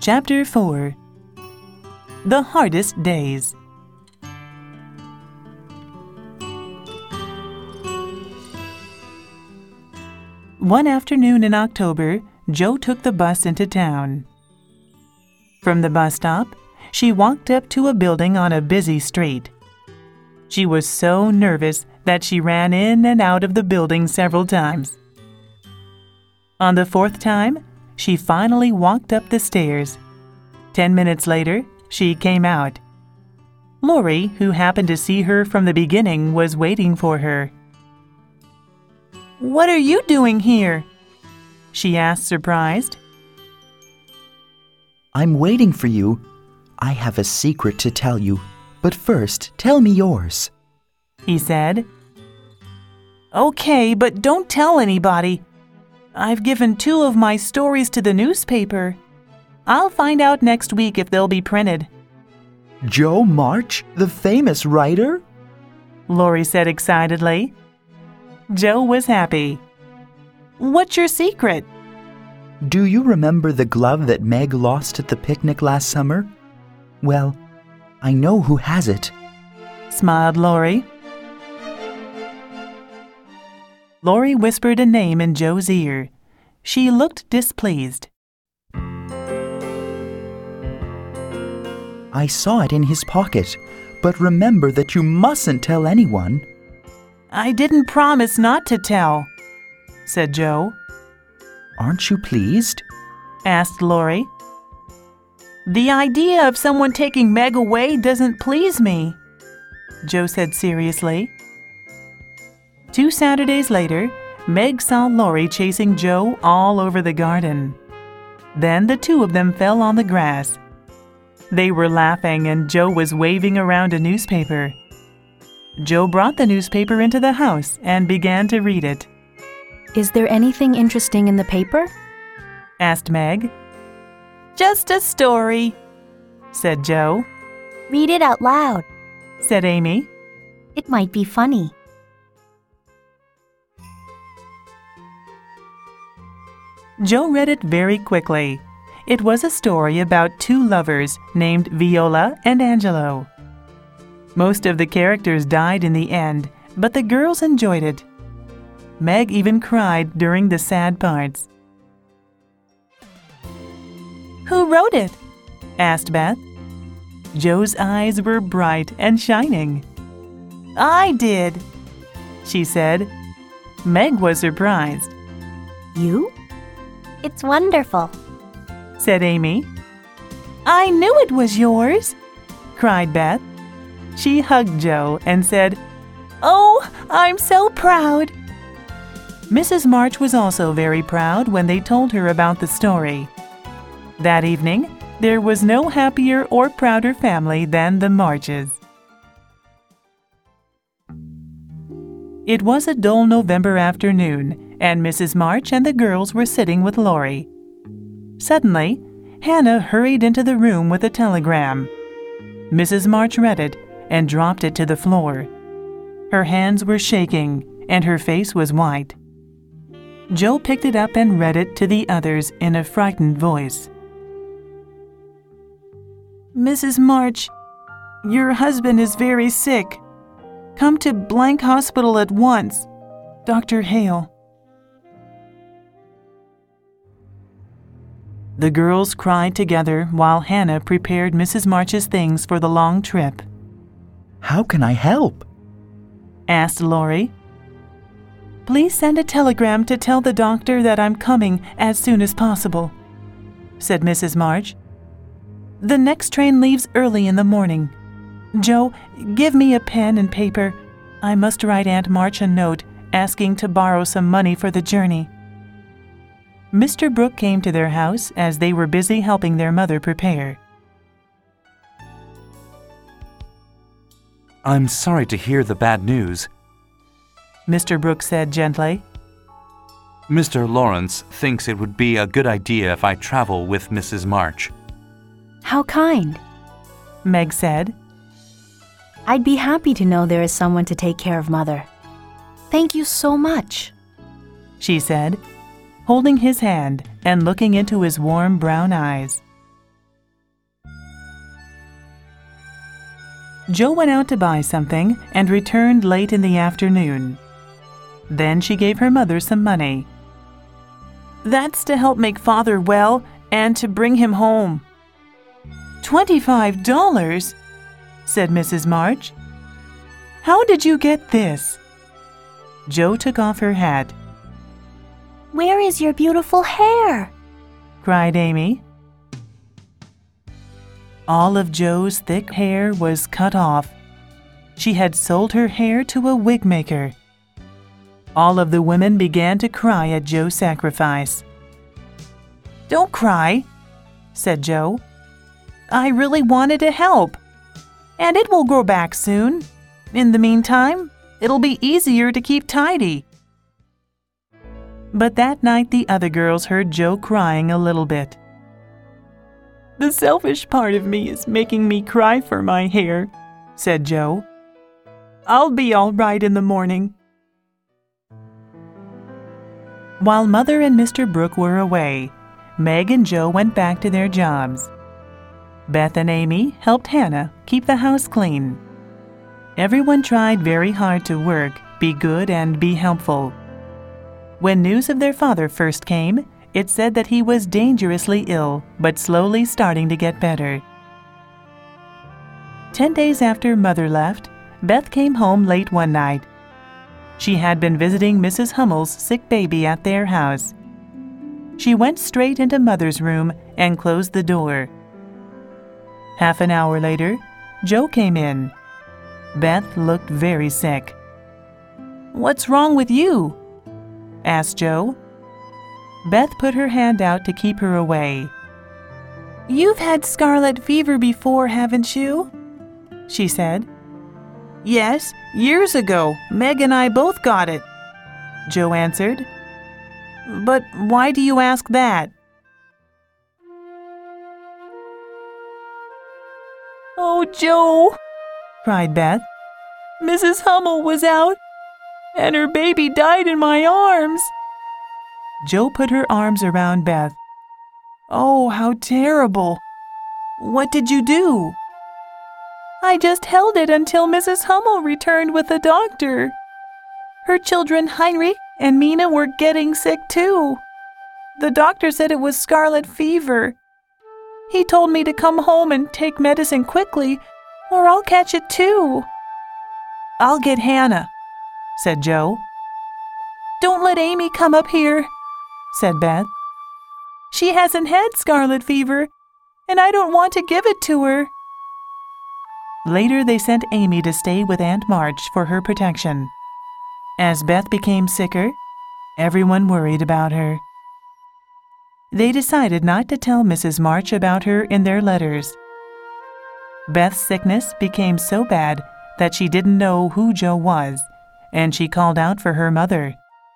Chapter 4 The Hardest Days. One afternoon in October, Jo took the bus into town. From the bus stop, she walked up to a building on a busy street. She was so nervous that she ran in and out of the building several times. On the fourth time, she finally walked up the stairs. 10 minutes later, she came out. Lori, who happened to see her from the beginning, was waiting for her. "What are you doing here?" she asked, surprised. "I'm waiting for you. I have a secret to tell you, but first, tell me yours," he said. "Okay, but don't tell anybody. I've given 2 of my stories to the newspaper. I'll find out next week if they'll be printed." "Jo March, the famous writer?" Lori said excitedly. Jo was happy. "What's your secret?" "Do you remember the glove that Meg lost at the picnic last summer? Well, I know who has it," smiled Lori. Lori whispered a name in Jo's ear. She looked displeased. "I saw it in his pocket, but remember that you mustn't tell anyone." "I didn't promise not to tell," said Jo. "Aren't you pleased?" asked Lori. "The idea of someone taking Meg away doesn't please me," Jo said seriously. 2 Saturdays later, Meg saw Lori chasing Jo all over the garden. Then the 2 of them fell on the grass. They were laughing and Jo was waving around a newspaper. Jo brought the newspaper into the house and began to read it. "Is there anything interesting in the paper?" asked Meg. "Just a story," said Jo. "Read it out loud," said Amy. "It might be funny." Jo read it very quickly. It was a story about 2 lovers named Viola and Angelo. Most of the characters died in the end, but the girls enjoyed it. Meg even cried during the sad parts. "Who wrote it?" asked Beth. Jo's eyes were bright and shining. "I did," she said. Meg was surprised. "You? It's wonderful," said Amy. "I knew it was yours," cried Beth. She hugged Jo and said, "Oh, I'm so proud." Mrs. March was also very proud when they told her about the story. That evening, there was no happier or prouder family than the Marches. It was a dull November afternoon, and Mrs. March and the girls were sitting with Lori. Suddenly, Hannah hurried into the room with a telegram. Mrs. March read it and dropped it to the floor. Her hands were shaking, and her face was white. Jo picked it up and read it to the others in a frightened voice. "Mrs. March, your husband is very sick. Come to blank hospital at once. Dr. Hale." The girls cried together while Hannah prepared Mrs. March's things for the long trip. "How can I help?" asked Lori. "Please send a telegram to tell the doctor that I'm coming as soon as possible," said Mrs. March. "The next train leaves early in the morning. Jo, give me a pen and paper. I must write Aunt March a note asking to borrow some money for the journey." Mr. Brooke came to their house as they were busy helping their mother prepare. "I'm sorry to hear the bad news," Mr. Brooke said gently. "Mr. Lawrence thinks it would be a good idea if I travel with Mrs. March." "How kind," Meg said. "I'd be happy to know there is someone to take care of Mother. Thank you so much," she said, holding his hand and looking into his warm brown eyes. Joe went out to buy something and returned late in the afternoon. Then she gave her mother some money. "That's to help make Father well and to bring him home." $25, said Mrs. March. "How did you get this?" Joe took off her hat. Where is your beautiful hair? Cried Amy. All of Joe's thick hair was cut off. She had sold her hair to a wig maker. All of the women began to cry at Joe's sacrifice. "Don't cry," said Joe. "I really wanted to help. And it will grow back soon. In the meantime, it'll be easier to keep tidy." But that night the other girls heard Joe crying a little bit. "The selfish part of me is making me cry for my hair," said Joe. "I'll be all right in the morning." While Mother and Mr. Brooke were away, Meg and Joe went back to their jobs. Beth and Amy helped Hannah keep the house clean. Everyone tried very hard to work, be good, and be helpful. When news of their father first came, it said that he was dangerously ill, but slowly starting to get better. 10 days after Mother left, Beth came home late one night. She had been visiting Mrs. Hummel's sick baby at their house. She went straight into Mother's room and closed the door. Half an hour later, Joe came in. Beth looked very sick. "What's wrong with you?" asked Joe. Beth put her hand out to keep her away. "You've had scarlet fever before, haven't you?" she said. "Yes, years ago. Meg and I both got it," Joe answered. "But why do you ask that?" "Oh, Joe," cried Beth. "Mrs. Hummel was out, and her baby died in my arms." Joe put her arms around Beth. "Oh, how terrible. What did you do?" "I just held it until Mrs. Hummel returned with the doctor. Her children Heinrich and Mina were getting sick too. The doctor said it was scarlet fever. He told me to come home and take medicine quickly, or I'll catch it too." "I'll get Hannah," said Joe. "Don't let Amy come up here," said Beth. "She hasn't had scarlet fever, and I don't want to give it to her." Later they sent Amy to stay with Aunt March for her protection. As Beth became sicker, everyone worried about her. They decided not to tell Mrs. March about her in their letters. Beth's sickness became so bad that she didn't know who Joe was, and she called out for her mother.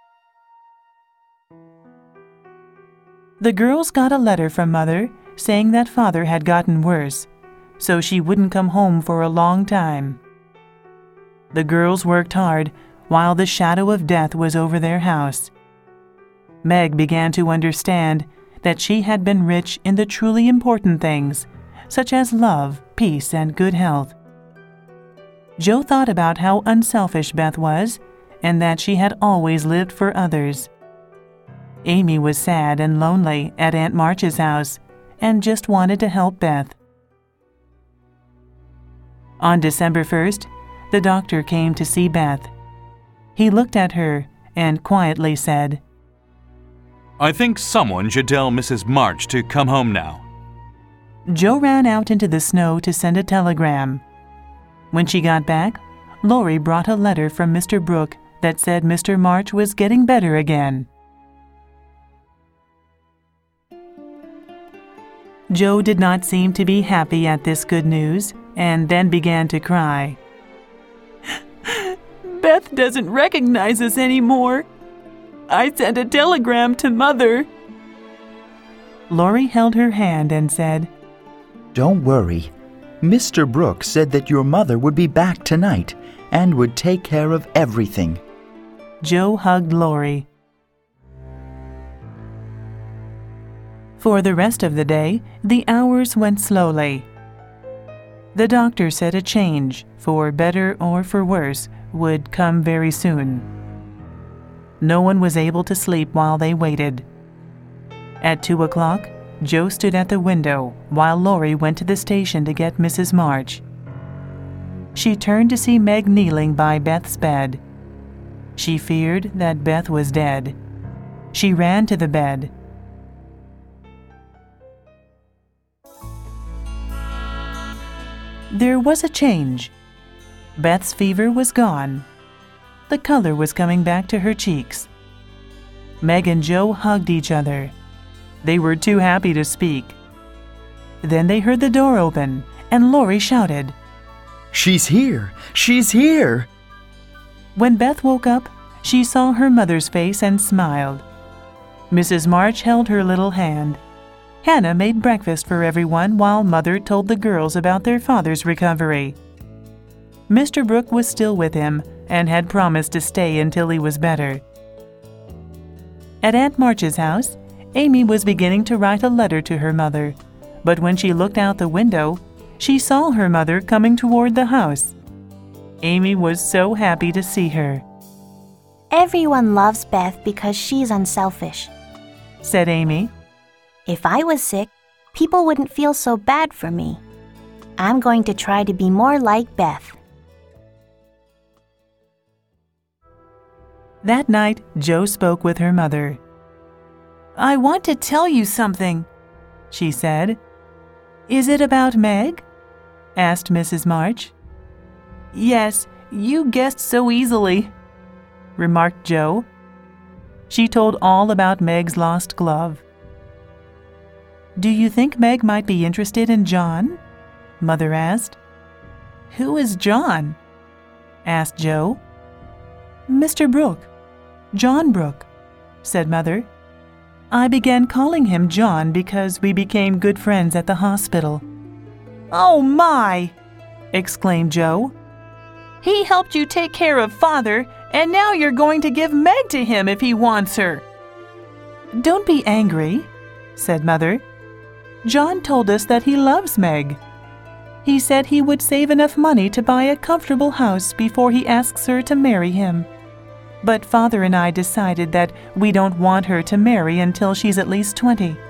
The girls got a letter from Mother saying that Father had gotten worse, so she wouldn't come home for a long time. The girls worked hard while the shadow of death was over their house. Meg began to understand that she had been rich in the truly important things, such as love, peace, and good health. Joe thought about how unselfish Beth was and that she had always lived for others. Amy was sad and lonely at Aunt March's house and just wanted to help Beth. On December 1st, the doctor came to see Beth. He looked at her and quietly said, "I think someone should tell Mrs. March to come home now." Joe ran out into the snow to send a telegram. When she got back, Lori brought a letter from Mr. Brooke that said Mr. March was getting better again. Joe did not seem to be happy at this good news and then began to cry. "Beth doesn't recognize us anymore. I sent a telegram to Mother." Lori held her hand and said, Don't worry. Mr. Brooke said that your mother would be back tonight and would take care of everything. Joe hugged Lori. For the rest of the day, the hours went slowly. The doctor said a change, for better or for worse, would come very soon. No one was able to sleep while they waited. At 2 o'clock, Joe stood at the window while Laurie went to the station to get Mrs. March. She turned to see Meg kneeling by Beth's bed. She feared that Beth was dead. She ran to the bed. There was a change. Beth's fever was gone. The color was coming back to her cheeks. Meg and Joe hugged each other. They were too happy to speak. Then they heard the door open, and Laurie shouted, "She's here! She's here!" When Beth woke up, she saw her mother's face and smiled. Mrs. March held her little hand. Hannah made breakfast for everyone while Mother told the girls about their father's recovery. Mr. Brooke was still with him and had promised to stay until he was better. At Aunt March's house, Amy was beginning to write a letter to her mother, but when she looked out the window, she saw her mother coming toward the house. Amy was so happy to see her. Everyone loves Beth because she's unselfish, said Amy. If I was sick, people wouldn't feel so bad for me. I'm going to try to be more like Beth. That night, Jo spoke with her mother. I want to tell you something, she said. Is it about Meg? Asked Mrs. March. Yes, you guessed so easily, remarked Jo. She told all about Meg's lost glove. Do you think Meg might be interested in John? Mother asked. Who is John? Asked Jo. Mr. Brooke. John Brooke, said Mother. I began calling him John because we became good friends at the hospital. Oh my! Exclaimed Jo. He helped you take care of Father, and now you're going to give Meg to him if he wants her. Don't be angry, said Mother. John told us that he loves Meg. He said he would save enough money to buy a comfortable house before he asks her to marry him. But Father and I decided that we don't want her to marry until she's at least 20.